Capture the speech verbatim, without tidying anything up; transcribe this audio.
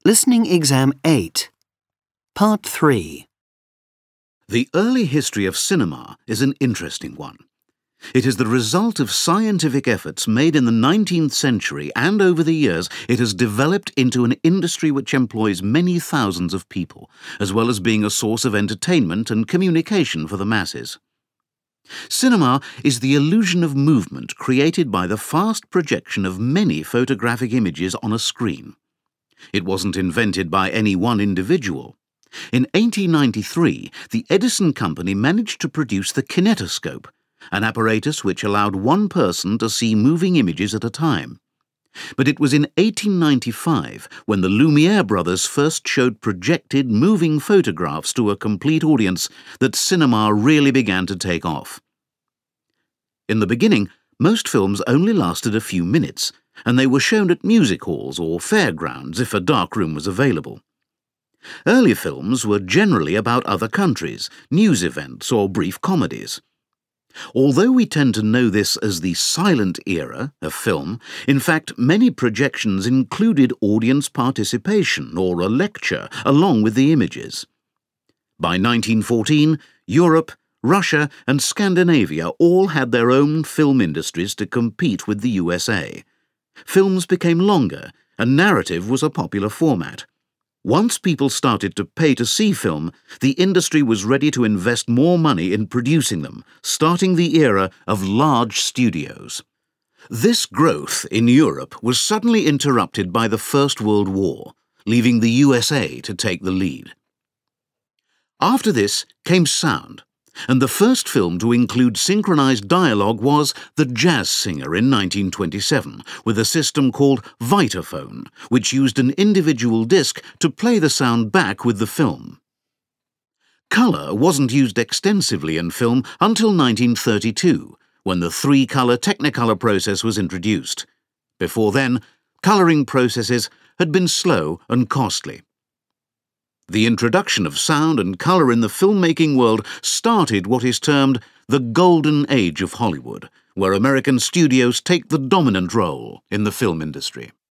Listening Exam eight, Part three. The early history of cinema is an interesting one. It is the result of scientific efforts made in the nineteenth century, and over the years it has developed into an industry which employs many thousands of people, as well as being a source of entertainment and communication for the masses. Cinema is the illusion of movement created by the fast projection of many photographic images on a screen. It wasn't invented by any one individual. In eighteen ninety-three, the Edison Company managed to produce the kinetoscope, an apparatus which allowed one person to see moving images at a time. But it was in eighteen ninety-five when the Lumiere brothers first showed projected moving photographs to a complete audience that cinema really began to take off. In the beginning, most films only lasted a few minutes, and they were shown at music halls or fairgrounds if a dark room was available. Early films were generally about other countries, news events, or brief comedies. Although we tend to know this as the silent era of film, in fact, many projections included audience participation or a lecture along with the images. By nineteen fourteen, Europe, Russia, and Scandinavia all had their own film industries to compete with the U S A. Films became longer, and narrative was a popular format. Once people started to pay to see film, the industry was ready to invest more money in producing them, starting the era of large studios. This growth in Europe was suddenly interrupted by the First World War, leaving the U S A to take the lead. After this came sound, and the first film to include synchronized dialogue was The Jazz Singer in nineteen twenty-seven, with a system called Vitaphone, which used an individual disc to play the sound back with the film. Colour wasn't used extensively in film until nineteen thirty-two, when the three-colour Technicolor process was introduced. Before then, colouring processes had been slow and costly. The introduction of sound and colour in the filmmaking world started what is termed the Golden Age of Hollywood, where American studios take the dominant role in the film industry.